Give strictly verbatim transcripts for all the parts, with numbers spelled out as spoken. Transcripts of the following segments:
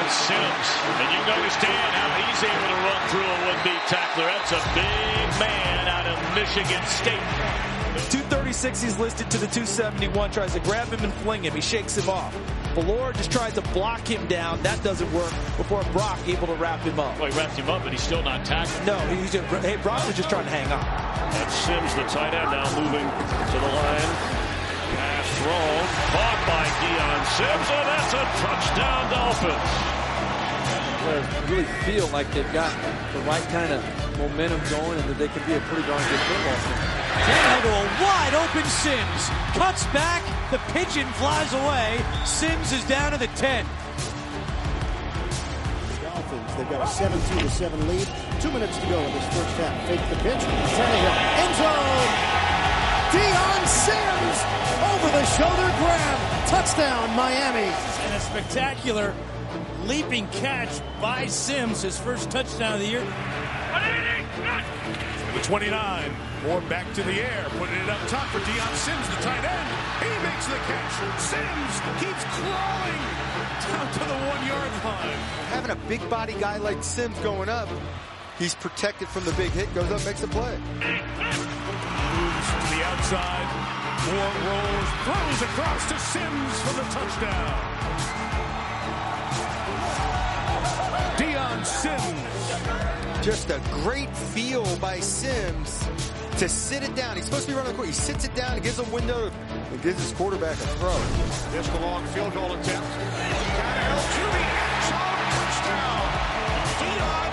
Dion Sims. And you can understand how he's able to run through a would-be tackler. That's a big man out of Michigan State. two thirty-six, he's listed to the two seventy-one, tries to grab him and fling him. He shakes him off. Valor just tries to block him down. That doesn't work before Brock able to wrap him up. Well, he wrapped him up, but he's still not tackled. No, he's just, hey, Brock was just trying to hang on. That's Sims, the tight end, now moving to the line. Pass thrown, caught by Dion Sims, and that's a touchdown, Dolphins. Players really feel like they've got the right kind of momentum going and that they can be a pretty darn good football team. Tannehill to a wide open Sims. Cuts back. The pigeon flies away. Sims is down to the ten. Dolphins, they've got a seventeen to seven lead. Two minutes to go in this first half. Fake the pitch. Tannehill. End zone. Dion Sims. Over the shoulder grab. Touchdown, Miami. And a spectacular leaping catch by Sims. His first touchdown of the year. The twenty-nine, more back to the air, putting it up top for Dion Sims, the tight end. He makes the catch. Sims keeps crawling down to the one-yard line. Having a big body guy like Sims going up, he's protected from the big hit, goes up, makes a play. Moves to the outside, more rolls, throws across to Sims for the touchdown. Dion Sims. Just a great feel by Sims to sit it down. He's supposed to be running the court. He sits it down and gives a window and gives his quarterback a throw. Just a long field goal attempt. Tannehill to the end zone. Touchdown. Dion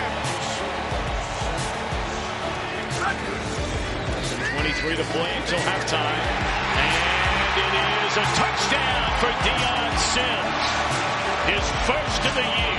Sims. twenty-three to play until halftime. And it is a touchdown for Dion Sims. His first of the year.